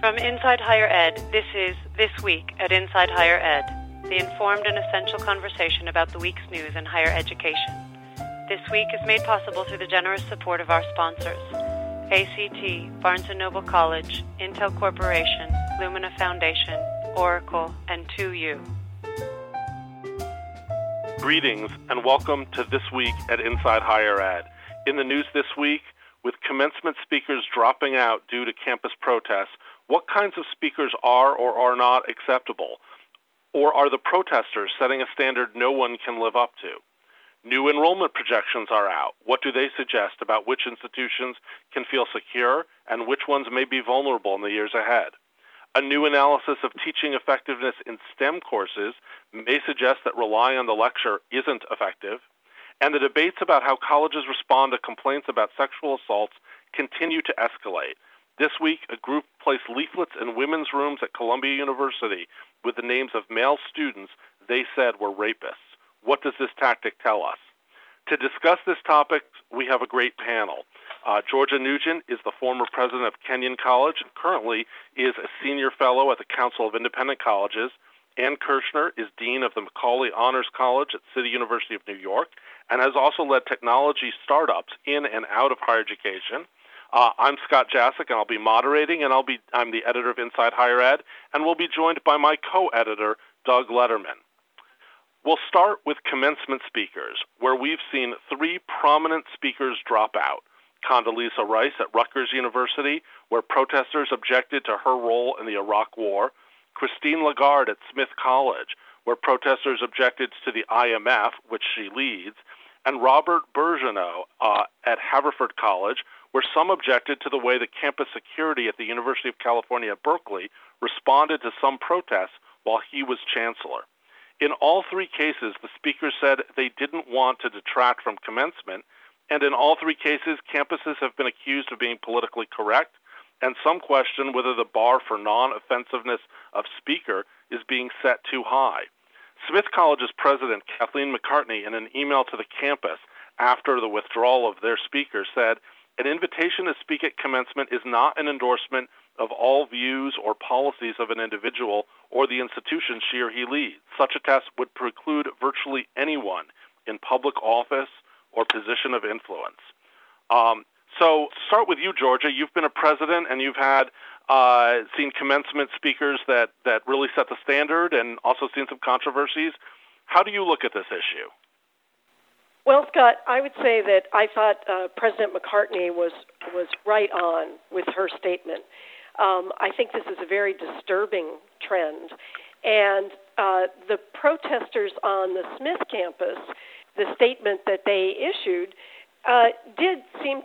From Inside Higher Ed, this is This Week at Inside Higher Ed, the informed and essential conversation about the week's news in higher education. This week is made possible through the generous support of our sponsors: ACT, Barnes & Noble College, Intel Corporation, Lumina Foundation, Oracle, and 2U. Greetings and welcome to This Week at Inside Higher Ed. In the news this week, with commencement speakers dropping out due to campus protests, what kinds of speakers are or are not acceptable? Or are the protesters setting a standard no one can live up to? New enrollment projections are out. What do they suggest about which institutions can feel secure and which ones may be vulnerable in the years ahead? A new analysis of teaching effectiveness in STEM courses may suggest that relying on the lecture isn't effective. And the debates about how colleges respond to complaints about sexual assaults continue to escalate. This week, a group placed leaflets in women's rooms at Columbia University with the names of male students they said were rapists. What does this tactic tell us? To discuss this topic, we have a great panel. Georgia Nugent is the former president of Kenyon College and currently is a senior fellow at the Council of Independent Colleges. Ann Kirshner is dean of the Macaulay Honors College at City University of New York and has also led technology startups in and out of higher education. I'm Scott Jasek, and I'll be moderating, and I'm the editor of Inside Higher Ed, and we'll be joined by my co-editor, Doug Letterman. We'll start with commencement speakers, where we've seen three prominent speakers drop out. Condoleezza Rice at Rutgers University, where protesters objected to her role in the Iraq War. Christine Lagarde at Smith College, where protesters objected to the IMF, which she leads. And Robert Bourgeonneau at Haverford College, where some objected to the way the campus security at the University of California at Berkeley responded to some protests while he was chancellor. In all three cases, the speakers said they didn't want to detract from commencement, and in all three cases, campuses have been accused of being politically correct, and some question whether the bar for non-offensiveness of speaker is being set too high. Smith College's president, Kathleen McCartney, in an email to the campus after the withdrawal of their speaker, said, "An invitation to speak at commencement is not an endorsement of all views or policies of an individual or the institution she or he leads. Such a test would preclude virtually anyone in public office or position of influence." So start with you, Georgia. You've been a president and you've had seen commencement speakers that really set the standard and also seen some controversies. How do you look at this issue? Well, Scott, I would say that I thought President McCartney was right on with her statement. I think this is a very disturbing trend. And the protesters on the Smith campus, the statement that they issued, did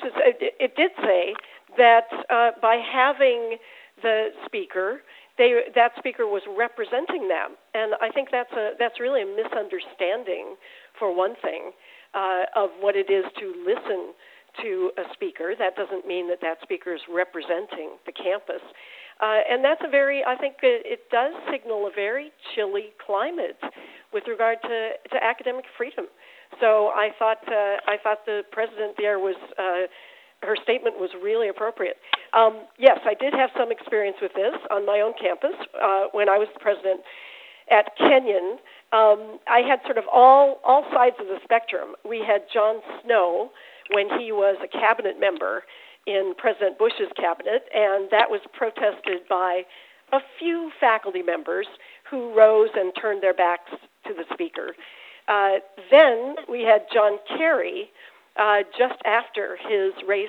say that by having the speaker, that speaker was representing them, and I think that's really a misunderstanding, for one thing, of what it is to listen to a speaker. That doesn't mean that speaker is representing the campus, and that's I think it does signal a very chilly climate with regard to academic freedom. So I thought the president there was her statement was really appropriate. Yes, I did have some experience with this on my own campus when I was the president at Kenyon. I had sort of all sides of the spectrum. We had John Snow when he was a cabinet member in President Bush's cabinet, and that was protested by a few faculty members who rose and turned their backs to the speaker. Then we had John Kerry just after his race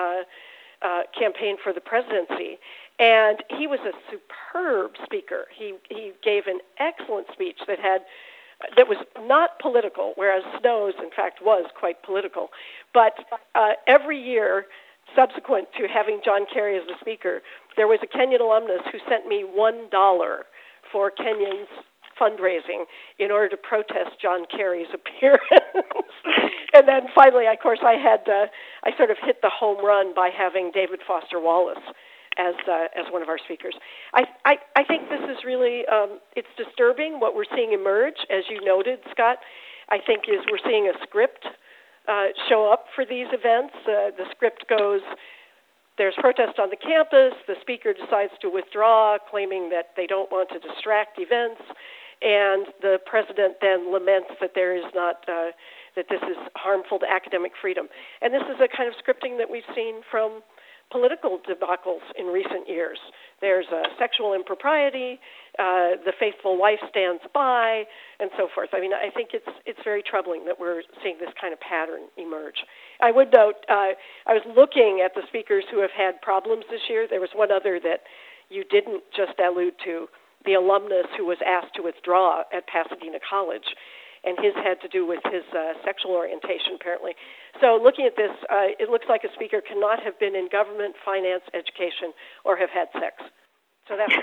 campaign for the presidency, and he was a superb speaker. He gave an excellent speech that was not political, whereas Snow's, in fact, was quite political. But every year subsequent to having John Kerry as the speaker, there was a Kenyon alumnus who sent me $1 for Kenyon's fundraising in order to protest John Kerry's appearance. And then finally, of course, I sort of hit the home run by having David Foster Wallace as one of our speakers. I think this is really, it's disturbing what we're seeing emerge, as you noted, Scott. I think we're seeing a script show up for these events. The script goes, there's protest on the campus. The speaker decides to withdraw, claiming that they don't want to distract events. And the president then laments that there is not, that this is harmful to academic freedom. And this is a kind of scripting that we've seen from political debacles in recent years. There's sexual impropriety, the faithful wife stands by, and so forth. I mean, I think it's very troubling that we're seeing this kind of pattern emerge. I would note, I was looking at the speakers who have had problems this year. There was one other that you didn't just allude to, the alumnus who was asked to withdraw at Pasadena College, and his had to do with his sexual orientation, apparently. So looking at this, it looks like a speaker cannot have been in government, finance, education, or have had sex. So that's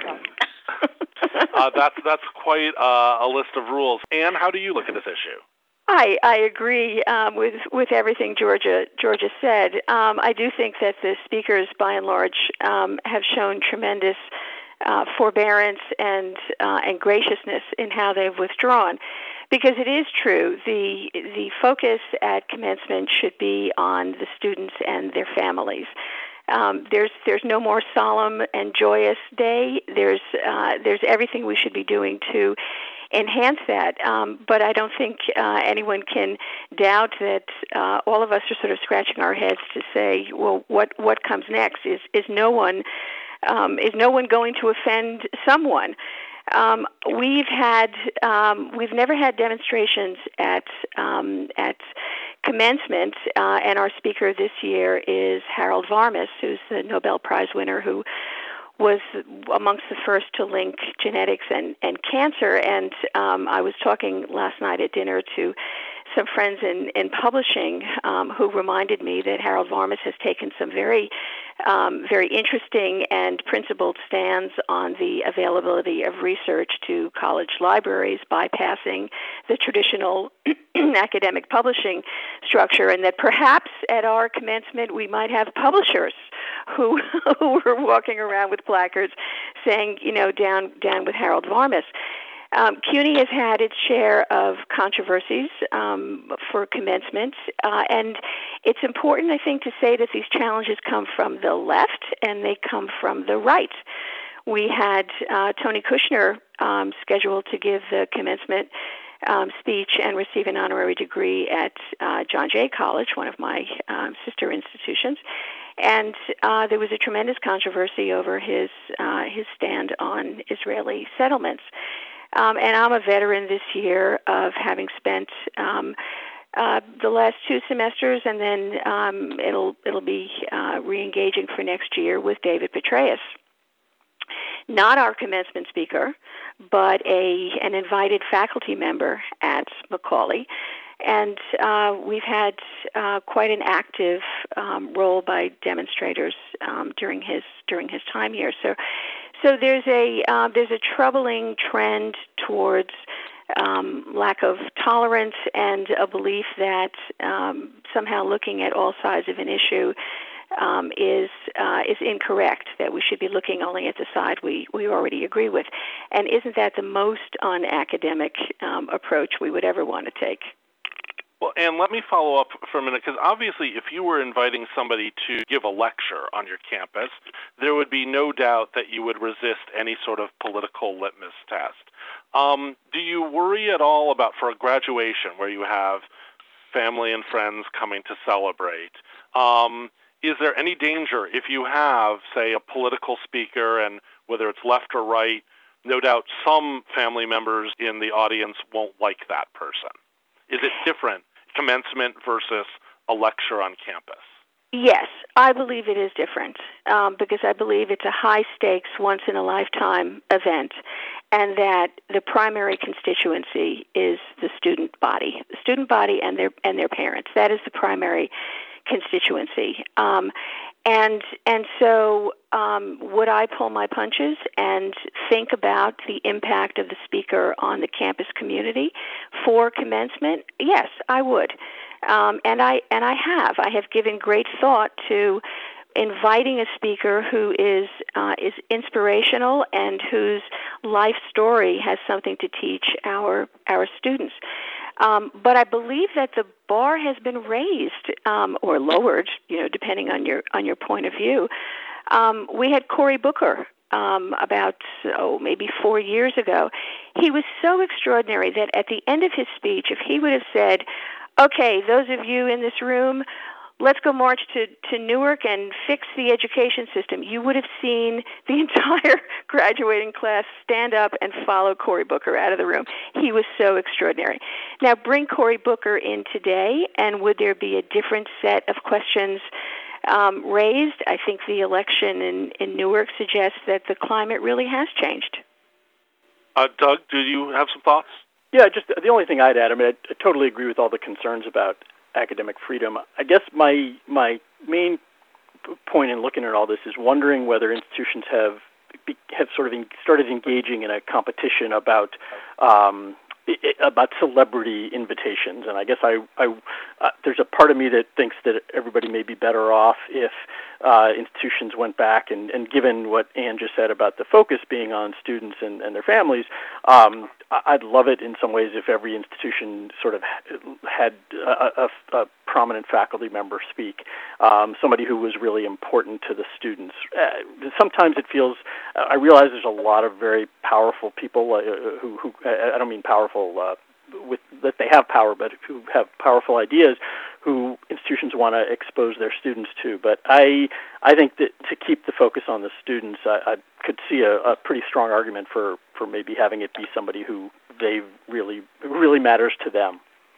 that's quite a list of rules. Anne, how do you look at this issue? I agree with everything Georgia said. I do think that the speakers, by and large, have shown tremendous forbearance and graciousness in how they've withdrawn, because it is true the focus at commencement should be on the students and their families. There's no more solemn and joyous day. There's everything we should be doing to enhance that. But I don't think anyone can doubt that all of us are sort of scratching our heads to say, well, what comes next? Is no one going to offend someone? We've never had demonstrations at commencement, and our speaker this year is Harold Varmus, who's the Nobel Prize winner, who was amongst the first to link genetics and cancer. And I was talking last night at dinner to some friends in publishing who reminded me that Harold Varmus has taken some very interesting and principled stands on the availability of research to college libraries, bypassing the traditional academic publishing structure, and that perhaps at our commencement we might have publishers who were walking around with placards saying, down with Harold Varmus. CUNY has had its share of controversies for commencement, and it's important, I think, to say that these challenges come from the left and they come from the right. We had Tony Kushner scheduled to give the commencement speech and receive an honorary degree at John Jay College, one of my sister institutions. And there was a tremendous controversy over his stand on Israeli settlements. And I'm a veteran this year of having spent the last 2 semesters, and then it'll be re-engaging for next year with David Petraeus. Not our commencement speaker, but an invited faculty member at Macaulay. And we've had quite an active role by demonstrators during his time here. So there's a troubling trend towards lack of tolerance and a belief that somehow looking at all sides of an issue is incorrect, that we should be looking only at the side we already agree with. And isn't that the most unacademic approach we would ever want to take? Well, Anne, let me follow up for a minute, because obviously if you were inviting somebody to give a lecture on your campus, there would be no doubt that you would resist any sort of political litmus test. Do you worry at all about, for a graduation where you have family and friends coming to celebrate, is there any danger if you have, say, a political speaker, and whether it's left or right, no doubt some family members in the audience won't like that person? Is it different, commencement versus a lecture on campus? Yes, I believe it is different because I believe it's a high-stakes, once-in-a-lifetime event, and that the primary constituency is the student body and their parents. That is the primary constituency. And so would I pull my punches and think about the impact of the speaker on the campus community for commencement? Yes, I would. And I have. I have given great thought to inviting a speaker who is inspirational and whose life story has something to teach our students. But I believe that the bar has been raised or lowered, depending on your point of view. We had Cory Booker about maybe 4 years ago. He was so extraordinary that at the end of his speech, if he would have said, "Okay, those of you in this room, let's go march to Newark and fix the education system," you would have seen the entire graduating class stand up and follow Cory Booker out of the room. He was so extraordinary. Now, bring Cory Booker in today, and would there be a different set of questions raised? I think the election in Newark suggests that the climate really has changed. Doug, do you have some thoughts? Yeah, just the only thing I'd add, I totally agree with all the concerns about academic freedom. I guess my main point in looking at all this is wondering whether institutions have sort of started engaging in a competition about celebrity invitations. And I guess there's a part of me that thinks that everybody may be better off if institutions went back and given what Ann just said about the focus being on students and their families, I'd love it in some ways if every institution sort of had a prominent faculty member speak, somebody who was really important to the students. Sometimes it feels, I realize there's a lot of very powerful people who I don't mean powerful with that they have power, but who have powerful ideas, who institutions want to expose their students to. But I think that to keep the focus on the students, I could see a pretty strong argument for maybe having it be somebody who they really matters to them.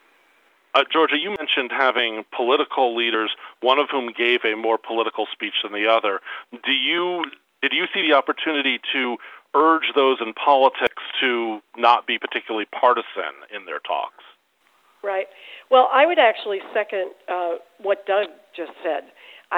Georgia, you mentioned having political leaders, one of whom gave a more political speech than the other. Did you see the opportunity to urge those in politics to not be particularly partisan in their talks? Right. Well, I would actually second what Doug just said.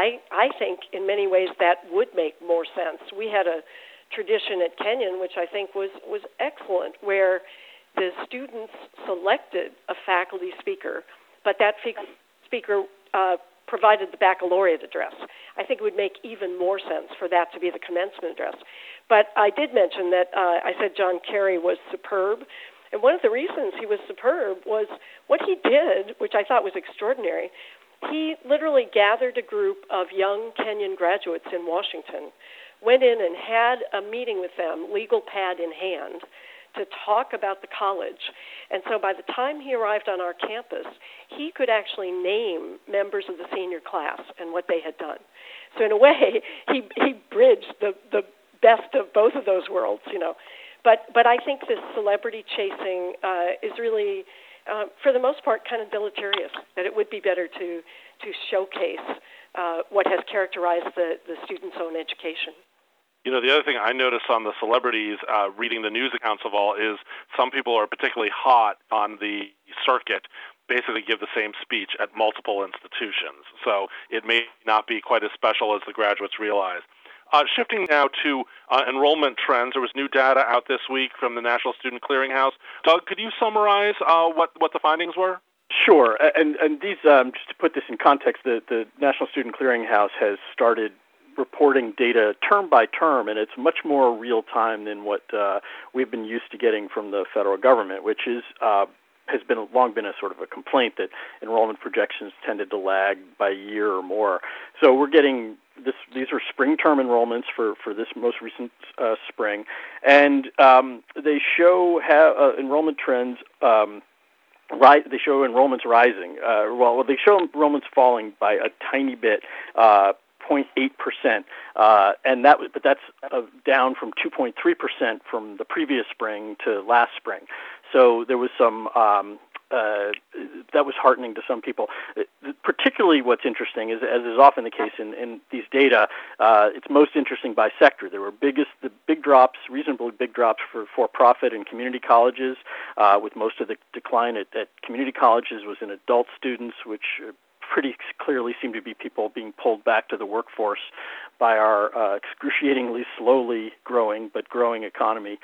I think in many ways that would make more sense. We had a tradition at Kenyon, which I think was excellent, where the students selected a faculty speaker, but that speaker provided the baccalaureate address. I think it would make even more sense for that to be the commencement address. But I did mention that I said John Kerry was superb, and one of the reasons he was superb was what he did, which I thought was extraordinary. He literally gathered a group of young Kenyon graduates in Washington, went in and had a meeting with them, legal pad in hand, to talk about the college. And so by the time he arrived on our campus, he could actually name members of the senior class and what they had done. So in a way, he bridged the best of both of those worlds, But I think this celebrity chasing is really, for the most part, kind of deleterious, that it would be better to showcase what has characterized the student's own education. The other thing I noticed on the celebrities, reading the news accounts of all, is some people are particularly hot on the circuit, basically give the same speech at multiple institutions. So it may not be quite as special as the graduates realize. Shifting now to enrollment trends, there was new data out this week from the National Student Clearinghouse. Doug, could you summarize what the findings were? Sure. And these, just to put this in context, the National Student Clearinghouse has started reporting data term by term, and it's much more real time than what we've been used to getting from the federal government, which is has long been a sort of a complaint that enrollment projections tended to lag by a year or more. So we're getting these are spring term enrollments for this most recent spring, and they show enrollment trends. They show enrollments rising. They show enrollments falling by a tiny bit. 0.8%, and that's down from 2.3% from the previous spring to last spring. So there was some that was heartening to some people. Particularly, what's interesting is, as is often the case in these data, it's most interesting by sector. There were the big drops, reasonably big drops for-profit and community colleges, with most of the decline at community colleges was in adult students, which pretty clearly seem to be people being pulled back to the workforce by our excruciatingly slowly growing economy.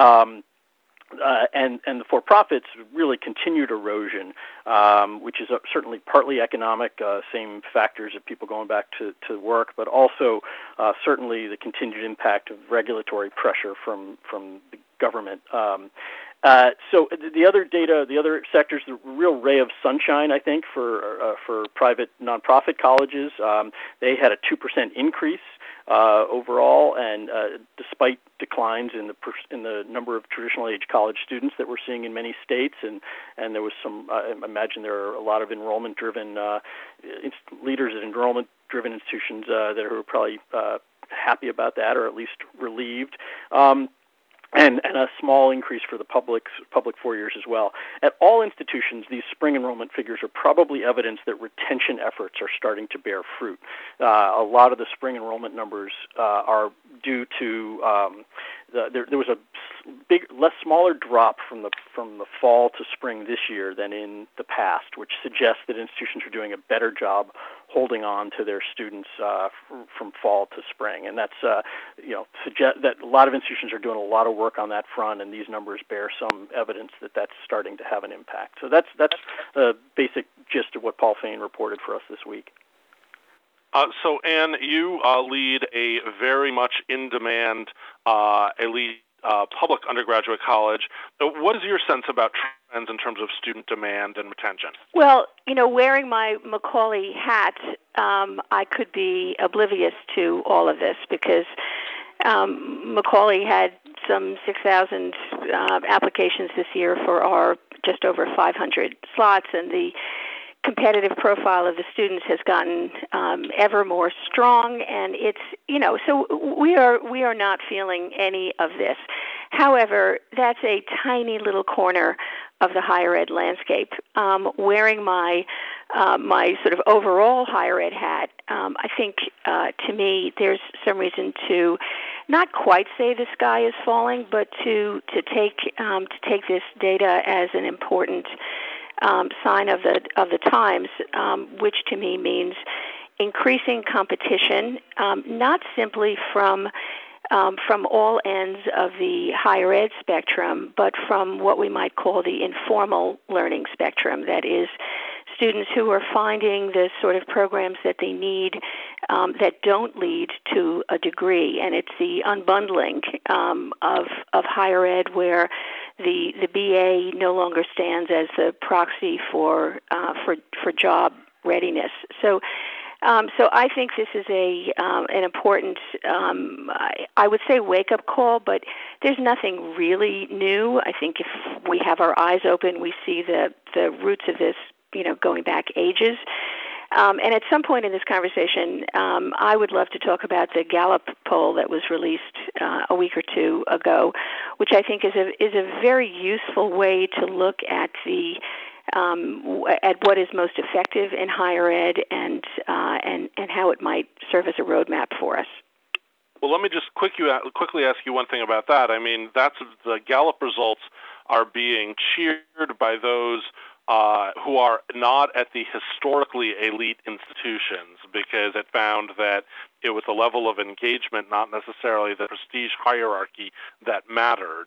And the for-profits really continued erosion, which is certainly partly economic, same factors of people going back to work, but also certainly the continued impact of regulatory pressure from the government. So the other data, the other sectors, the real ray of sunshine, I think, for private nonprofit colleges. They had a 2% increase overall, and despite declines in the number of traditional age college students that we're seeing in many states, and there was some. I imagine there are a lot of enrollment-driven leaders at enrollment-driven institutions that are probably happy about that, or at least relieved. And a small increase for the public 4 years as well. At all institutions, these spring enrollment figures are probably evidence that retention efforts are starting to bear fruit. A lot of the spring enrollment numbers are due to there was a smaller drop from the fall to spring this year than in the past, which suggests that institutions are doing a better job holding on to their students from fall to spring, and that's suggest that a lot of institutions are doing a lot of work on that front, and these numbers bear some evidence that that's starting to have an impact. So that's the basic gist of what Paul Fain reported for us this week. So, Ann, you lead a very much in-demand elite public undergraduate college. What is your sense about trends in terms of student demand and retention? Well, wearing my Macaulay hat, I could be oblivious to all of this because Macaulay had some 6,000 applications this year for our just over 500 slots, and the competitive profile of the students has gotten ever more strong, and it's so we are not feeling any of this. However, that's a tiny little corner of the higher ed landscape. Wearing my sort of overall higher ed hat, I think to me there's some reason to not quite say the sky is falling, but to take this data as an important sign of the times, which to me means increasing competition, not simply from all ends of the higher ed spectrum, but from what we might call the informal learning spectrum. That is, students who are finding the sort of programs that they need that don't lead to a degree, and it's the unbundling of higher ed where the BA no longer stands as the proxy for job readiness. So I think this is an important, I would say, wake-up call, but there's nothing really new. I think if we have our eyes open, we see the roots of this, going back ages. And at some point in this conversation, I would love to talk about the Gallup poll that was released a week or two ago, which I think is a very useful way to look at at what is most effective in higher ed and how it might serve as a roadmap for us. Well, let me just quickly ask you one thing about that. I mean, that's the Gallup results are being cheered by those who are not at the historically elite institutions, because it found that it was the level of engagement, not necessarily the prestige hierarchy, that mattered.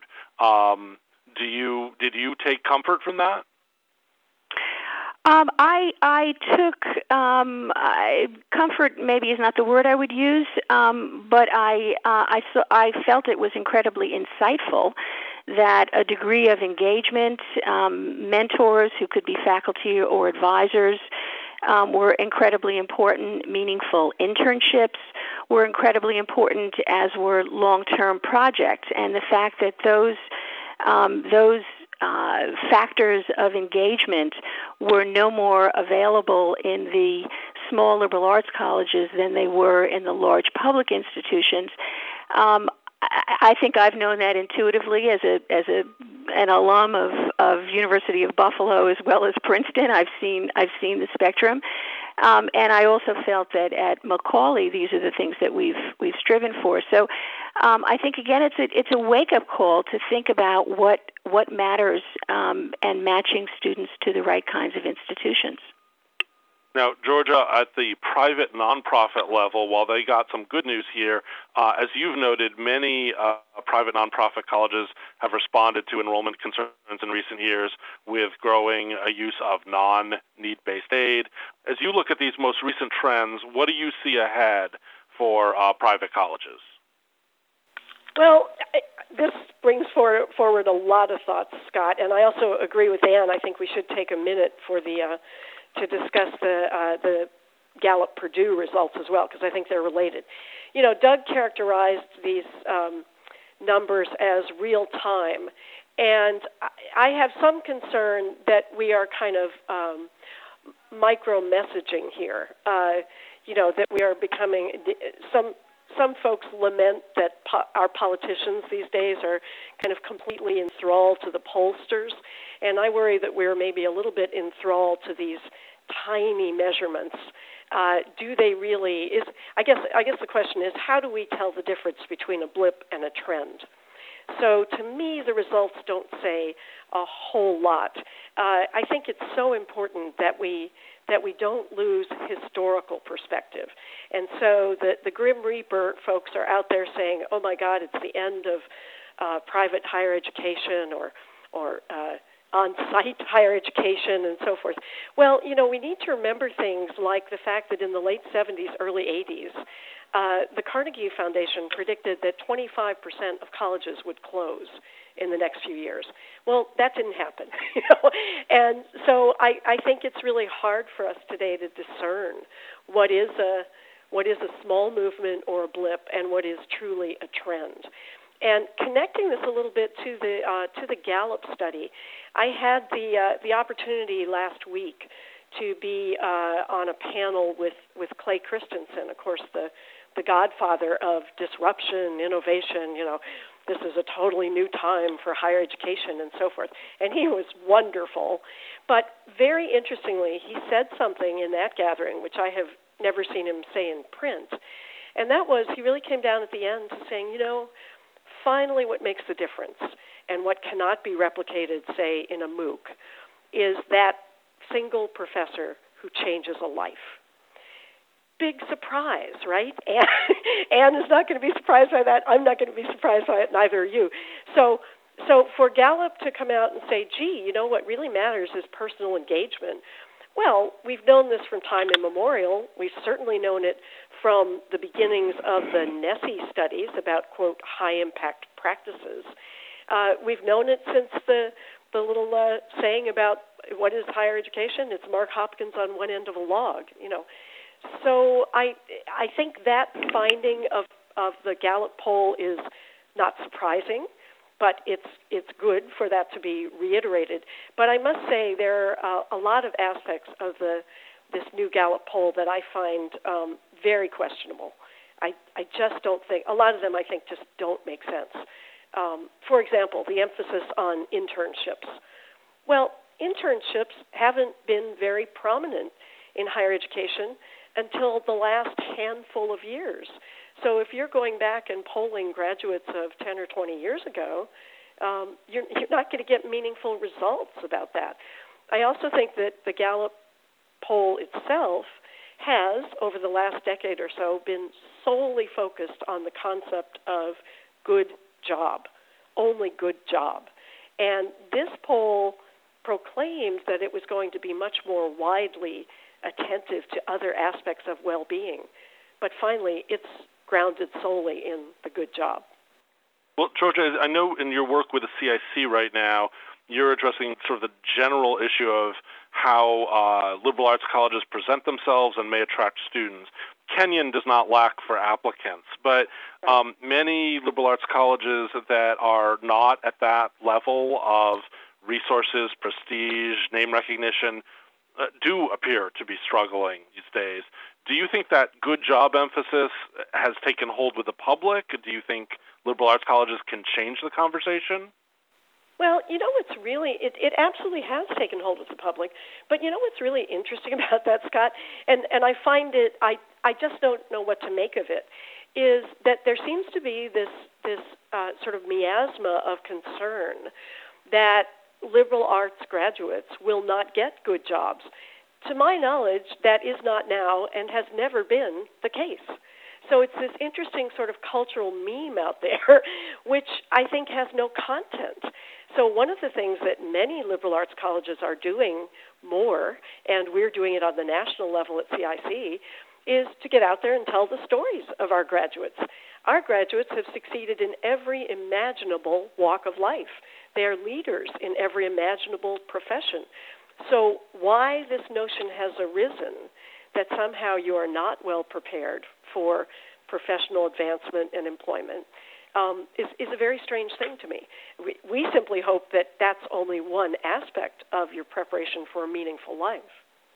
Did you take comfort from that? I took comfort. Maybe is not the word I would use, but I felt it was incredibly insightful that a degree of engagement, mentors who could be faculty or advisors, were incredibly important. Meaningful internships were incredibly important, as were long-term projects, and the fact that those factors of engagement were no more available in the small liberal arts colleges than they were in the large public institutions. I think I've known that intuitively as an alum of University of Buffalo as well as Princeton. I've seen the spectrum, and I also felt that at Macaulay these are the things that we've striven for. So I think again it's a wake up call to think about what matters and matching students to the right kinds of institutions. Now, Georgia, at the private nonprofit level, while they got some good news here, as you've noted, many private nonprofit colleges have responded to enrollment concerns in recent years with growing use of non-need-based aid. As you look at these most recent trends, what do you see ahead for private colleges? Well, this brings forward a lot of thoughts, Scott, and I also agree with Ann. I think we should take a minute for to discuss the Gallup-Purdue results as well, because I think they're related. You know, Doug characterized these numbers as real time, and I have some concern that we are kind of micro-messaging here. You know, that we are becoming some folks lament that our politicians these days are kind of completely enthralled to the pollsters, and I worry that we're maybe a little bit enthralled to these tiny measurements. Do they really? I guess the question is, how do we tell the difference between a blip and a trend? So to me, the results don't say a whole lot. I think it's so important that we don't lose historical perspective. And so the Grim Reaper folks are out there saying, oh my God, it's the end of private higher education or on-site higher education and so forth. Well, you know, we need to remember things like the fact that in the late 70s, early 80s, the Carnegie Foundation predicted that 25% of colleges would close in the next few years. Well, that didn't happen, you know, and so I think it's really hard for us today to discern what is a small movement or a blip and what is truly a trend. And connecting this a little bit to the Gallup study, I had the opportunity last week to be on a panel with Clay Christensen, of course, the godfather of disruption, innovation. You know, this is a totally new time for higher education and so forth. And he was wonderful. But very interestingly, he said something in that gathering, which I have never seen him say in print. And that was, he really came down at the end to saying, you know, finally what makes the difference and what cannot be replicated, say, in a MOOC, is that single professor who changes a life. Big surprise, right? Anne is not going to be surprised by that. I'm not going to be surprised by it. Neither are you. So for Gallup to come out and say, gee, you know, what really matters is personal engagement. Well, we've known this from time immemorial. We've certainly known it from the beginnings of the NESE studies about, quote, high-impact practices. We've known it since the little saying about what is higher education. It's Mark Hopkins on one end of a log, you know. So I think that finding of the Gallup poll is not surprising, but it's good for that to be reiterated. But I must say there are a lot of aspects of this new Gallup poll that I find very questionable. I just don't think, a lot of them I think just don't make sense. For example, the emphasis on internships. Well, internships haven't been very prominent in higher education until the last handful of years. So if you're going back and polling graduates of 10 or 20 years ago, you're not going to get meaningful results about that. I also think that the Gallup poll itself has, over the last decade or so, been solely focused on the concept of good job, only good job. And this poll proclaimed that it was going to be much more widely attentive to other aspects of well-being. But finally, it's grounded solely in the good job. Well, Georgia, I know in your work with the CIC right now, you're addressing sort of the general issue of how liberal arts colleges present themselves and may attract students. Kenyon does not lack for applicants, but many liberal arts colleges that are not at that level of resources, prestige, name recognition, do appear to be struggling these days. Do you think that good job emphasis has taken hold with the public? Do you think liberal arts colleges can change the conversation? Well, you know what's really, it absolutely has taken hold with the public, but you know what's really interesting about that, Scott, and I find it, I just don't know what to make of it, is that there seems to be this sort of miasma of concern that liberal arts graduates will not get good jobs. To my knowledge, that is not now and has never been the case. So it's this interesting sort of cultural meme out there, which I think has no content. So one of the things that many liberal arts colleges are doing more, and we're doing it on the national level at CIC, is to get out there and tell the stories of our graduates. our graduates have succeeded in every imaginable walk of life. They are leaders in every imaginable profession. So why this notion has arisen that somehow you are not well prepared for professional advancement and employment is a very strange thing to me. We simply hope that that's only one aspect of your preparation for a meaningful life.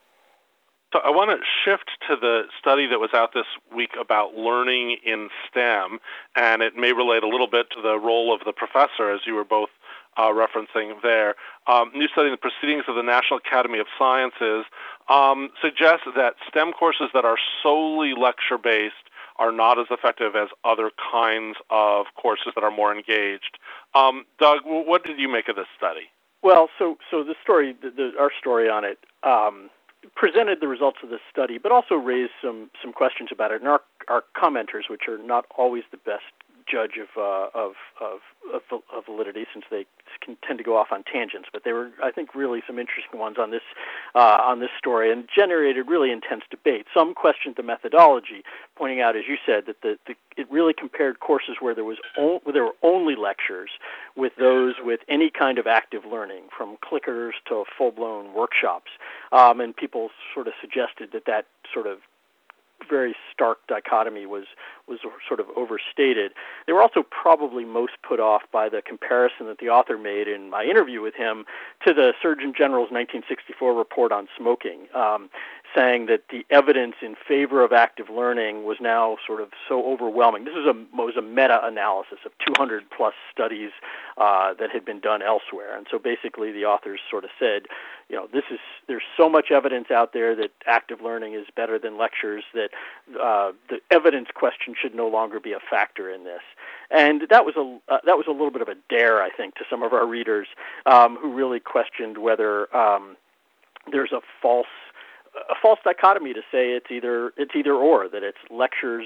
So I want to shift to the study that was out this week about learning in STEM, and it may relate a little bit to the role of the professor, as you were both referencing there. New study in the Proceedings of the National Academy of Sciences suggests that STEM courses that are solely lecture-based are not as effective as other kinds of courses that are more engaged. Doug, what did you make of this study? Well, so the story, our story on it, presented the results of this study, but also raised some questions about it. And our commenters, which are not always the best judge of validity, since they can tend to go off on tangents, but they were, I think, really some interesting ones on this story, and generated really intense debate. Some questioned the methodology, pointing out, as you said, that it really compared courses where there were only lectures with those with any kind of active learning, from clickers to full-blown workshops, and people sort of suggested that sort of very stark dichotomy was sort of overstated. They were also probably most put off by the comparison that the author made in my interview with him to the Surgeon General's 1964 report on smoking, saying that the evidence in favor of active learning was now sort of so overwhelming. This was a meta-analysis of 200-plus studies that had been done elsewhere. And so basically the authors sort of said, there's so much evidence out there that active learning is better than lectures that the evidence question should no longer be a factor in this. And that was a little bit of a dare, I think, to some of our readers who really questioned whether there's a false dichotomy to say it's either or, that it's lectures,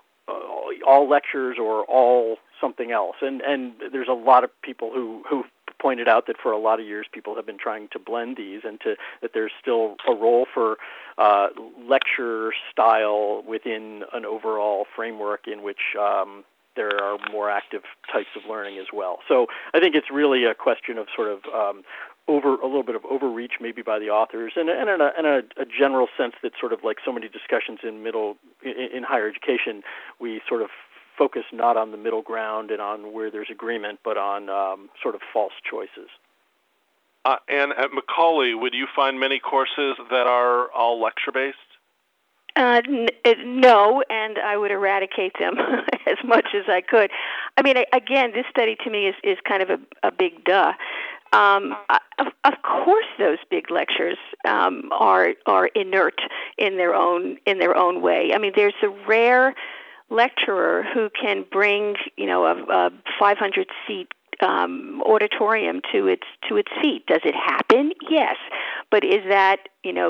all lectures, or all something else. And there's a lot of people who pointed out that for a lot of years people have been trying to blend these, and that there's still a role for lecture style within an overall framework in which there are more active types of learning as well. So I think it's really a question of sort of a little bit of overreach maybe by the authors, and a general sense that sort of like so many discussions in higher education, we sort of focus not on the middle ground and on where there's agreement, but on sort of false choices. And at Macaulay, would you find many courses that are all lecture-based? No, and I would eradicate them as much as I could. I mean, again, this study to me is kind of a big duh. Of course, those big lectures are inert in their own way. I mean, there's a rare lecturer who can bring a 500-seat auditorium to its feet. Does it happen? Yes, but is that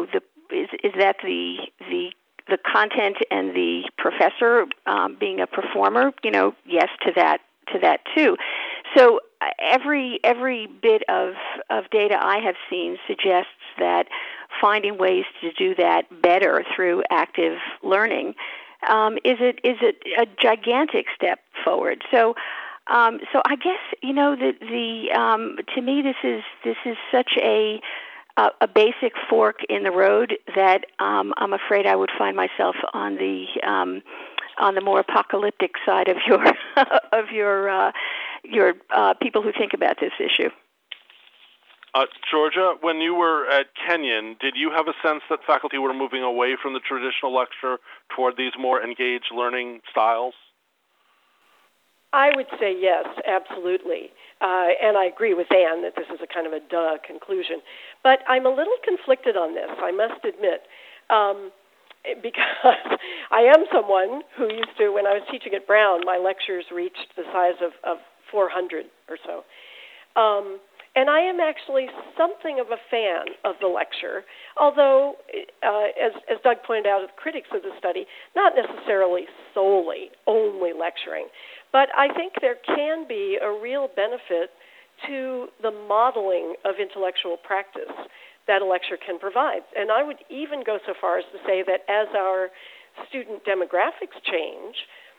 the content and the professor being a performer? Yes to that too. So every bit of data I have seen suggests that finding ways to do that better through active learning is a gigantic step forward. So I guess to me this is such a basic fork in the road that I'm afraid I would find myself on the more apocalyptic side of your people who think about this issue. Georgia, when you were at Kenyon, did you have a sense that faculty were moving away from the traditional lecture toward these more engaged learning styles? I would say yes, absolutely. And I agree with Anne that this is a kind of a duh conclusion. But I'm a little conflicted on this, I must admit, because I am someone who used to, when I was teaching at Brown, my lectures reached the size of 400 or so. And I am actually something of a fan of the lecture, although, as Doug pointed out, the critics of the study, not necessarily solely, only lecturing. But I think there can be a real benefit to the modeling of intellectual practice that a lecture can provide. And I would even go so far as to say that as our student demographics change,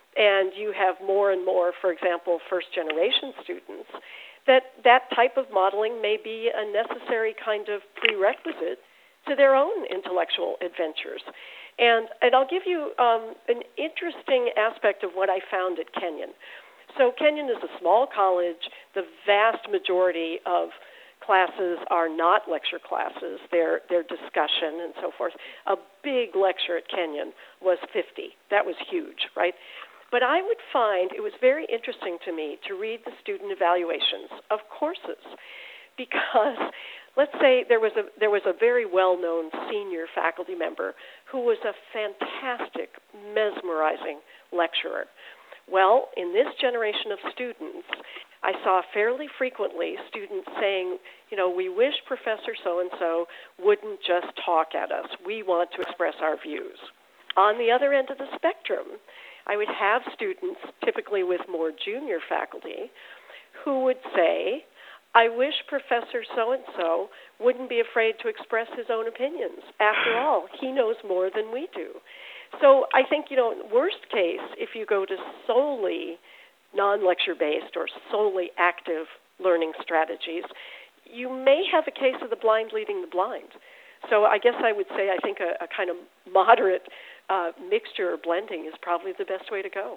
and you have more and more, for example, first-generation students, that type of modeling may be a necessary kind of prerequisite to their own intellectual adventures. And I'll give you an interesting aspect of what I found at Kenyon. So Kenyon is a small college. The vast majority of classes are not lecture classes. They're discussion and so forth. A big lecture at Kenyon was 50. That was huge, right? But I would find it was very interesting to me to read the student evaluations of courses, because let's say there was a very well-known senior faculty member who was a fantastic, mesmerizing lecturer. Well, in this generation of students, I saw fairly frequently students saying, we wish Professor so-and-so wouldn't just talk at us. We want to express our views. On the other end of the spectrum, I would have students, typically with more junior faculty, who would say, I wish Professor so-and-so wouldn't be afraid to express his own opinions. After all, he knows more than we do. So I think, worst case, if you go to solely non-lecture-based or solely active learning strategies, you may have a case of the blind leading the blind. So I guess I would say I think a kind of moderate mixture or blending is probably the best way to go.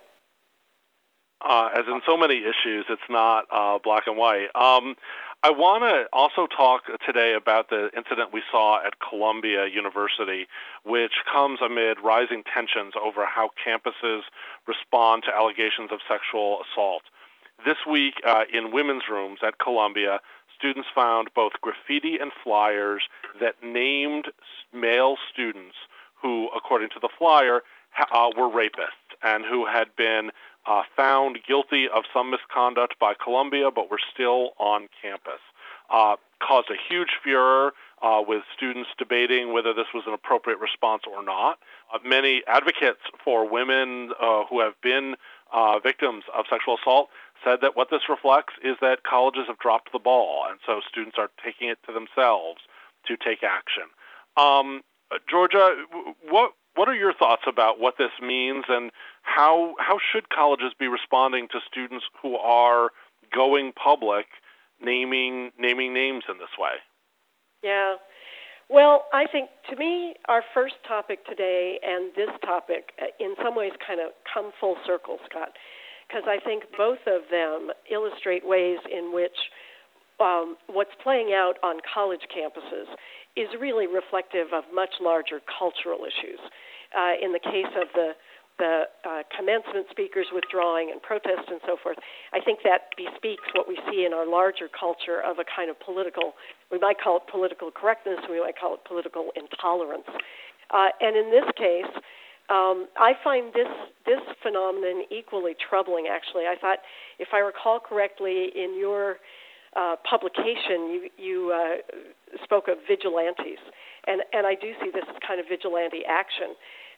As in so many issues, it's not black and white. I want to also talk today about the incident we saw at Columbia University, which comes amid rising tensions over how campuses respond to allegations of sexual assault. This week, in women's rooms at Columbia, students found both graffiti and flyers that named male students who, according to the flyer, were rapists and who had been found guilty of some misconduct by Columbia, but were still on campus. Caused a huge furor with students debating whether this was an appropriate response or not. Many advocates for women who have been victims of sexual assault said that what this reflects is that colleges have dropped the ball, and so students are taking it to themselves to take action. Georgia, what are your thoughts about what this means, and how should colleges be responding to students who are going public, naming names in this way? Yeah. Well, I think, to me, our first topic today and this topic in some ways kind of come full circle, Scott, because I think both of them illustrate ways in which what's playing out on college campuses is really reflective of much larger cultural issues. In the case of the commencement speakers withdrawing and protests and so forth, I think that bespeaks what we see in our larger culture of a kind of political, we might call it political correctness, we might call it political intolerance. And in this case, I find this phenomenon equally troubling, actually. I thought, if I recall correctly, in your publication, you spoke of vigilantes, and I do see this as kind of vigilante action.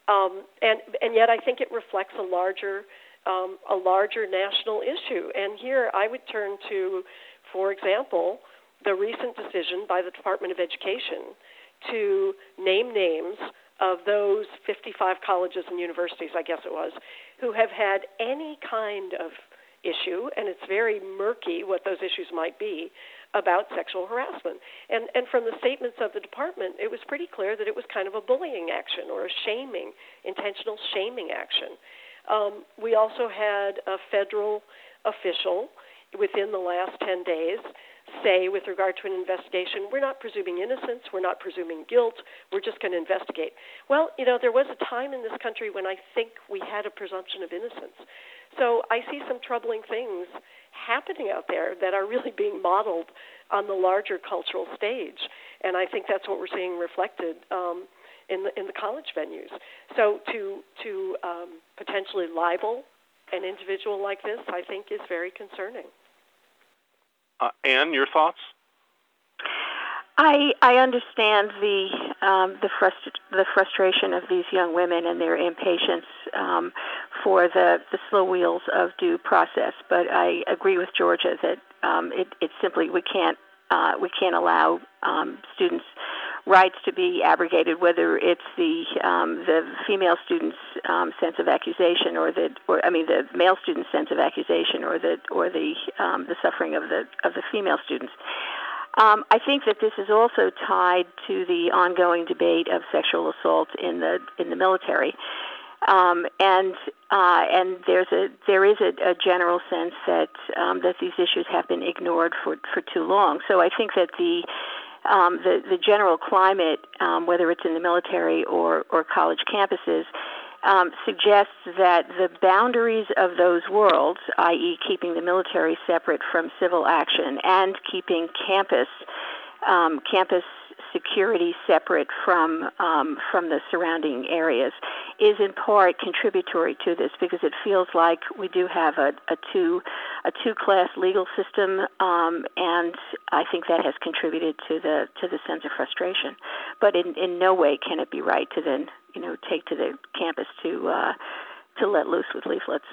And yet I think it reflects a larger national issue. And here I would turn to, for example, the recent decision by the Department of Education to name names of those 55 colleges and universities, I guess it was, who have had any kind of issue, and it's very murky what those issues might be, about sexual harassment. And from the statements of the department, it was pretty clear that it was kind of a bullying action or a intentional shaming action. We also had a federal official within the last 10 days say, with regard to an investigation, we're not presuming innocence, we're not presuming guilt, we're just going to investigate. Well, there was a time in this country when I think we had a presumption of innocence. So I see some troubling things happening out there that are really being modeled on the larger cultural stage, and I think that's what we're seeing reflected in the college venues. So to potentially libel an individual like this, I think, is very concerning. Anne, your thoughts? I understand the frustration of these young women and their impatience for the slow wheels of due process. But I agree with Georgia that it simply we can't allow students rights to be abrogated, whether it's the female student's sense of accusation, or the male student's sense of accusation, or the suffering of the female students. I think that this is also tied to the ongoing debate of sexual assault in the military, and there is a general sense that these issues have been ignored for too long. So I think that the general climate, whether it's in the military or college campuses, suggests that the boundaries of those worlds, i.e. keeping the military separate from civil action and keeping campus security separate from the surrounding areas, is in part contributory to this, because it feels like we do have a two-class legal system, and I think that has contributed to the sense of frustration. But in no way can it be right to then take to the campus to let loose with leaflets.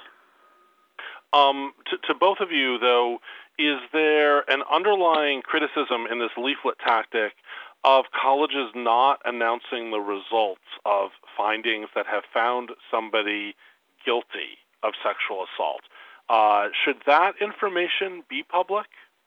To both of you, though, is there an underlying criticism in this leaflet tactic of colleges not announcing the results of findings that have found somebody guilty of sexual assault? Should that information be public?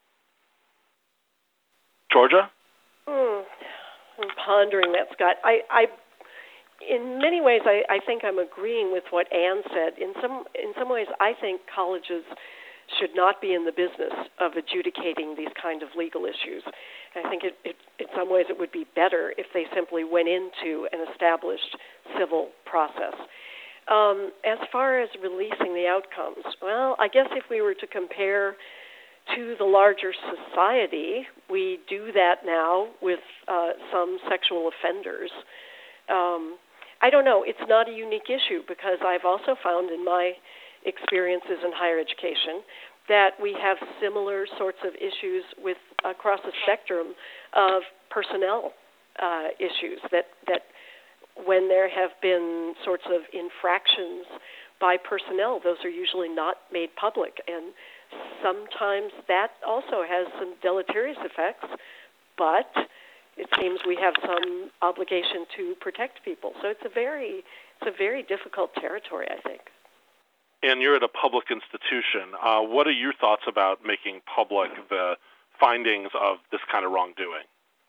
Georgia? I'm pondering that, Scott. In many ways, I think I'm agreeing with what Anne said. In some ways, I think colleges should not be in the business of adjudicating these kind of legal issues. I think in some ways it would be better if they simply went into an established civil process. As far as releasing the outcomes, well, I guess if we were to compare to the larger society, we do that now with some sexual offenders. I don't know. It's not a unique issue, because I've also found in my experiences in higher education that we have similar sorts of issues with across the spectrum of personnel issues, that when there have been sorts of infractions by personnel, those are usually not made public, and sometimes that also has some deleterious effects, but it seems we have some obligation to protect people. So it's a very difficult territory, I think. And you're at a public institution. What are your thoughts about making public the findings of this kind of wrongdoing?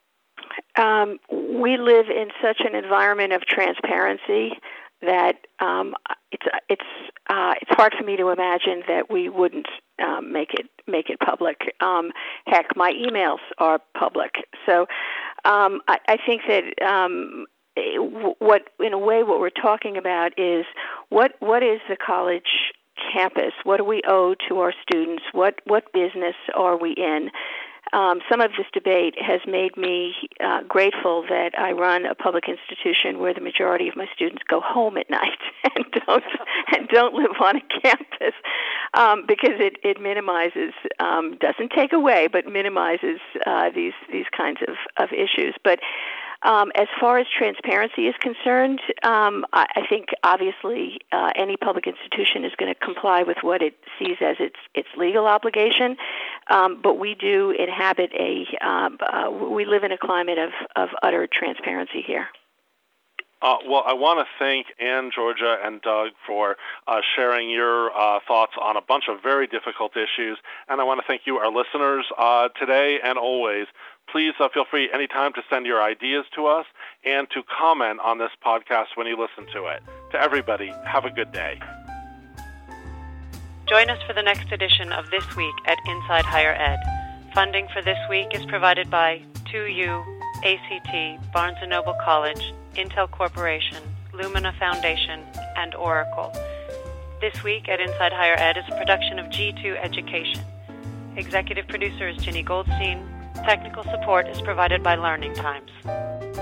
We live in such an environment of transparency that it's hard for me to imagine that we wouldn't make it public. Heck, my emails are public. So I think that what we're talking about is what is the college campus? What do we owe to our students? What business are we in? Some of this debate has made me grateful that I run a public institution where the majority of my students go home at night and don't live on a campus, because it minimizes, doesn't take away, but minimizes these kinds of issues. But as far as transparency is concerned, I think obviously any public institution is going to comply with what it sees as its legal obligation, but we do inhabit we live in a climate of utter transparency here. Well, I want to thank Anne, Georgia, and Doug for sharing your thoughts on a bunch of very difficult issues, and I want to thank you, our listeners, today and always. Please feel free anytime to send your ideas to us and to comment on this podcast when you listen to it. To everybody, have a good day. Join us for the next edition of This Week at Inside Higher Ed. Funding for This Week is provided by 2U, ACT, Barnes & Noble College, Intel Corporation, Lumina Foundation, and Oracle. This Week at Inside Higher Ed is a production of G2 Education. Executive producer is Ginny Goldstein. Technical support is provided by Learning Times.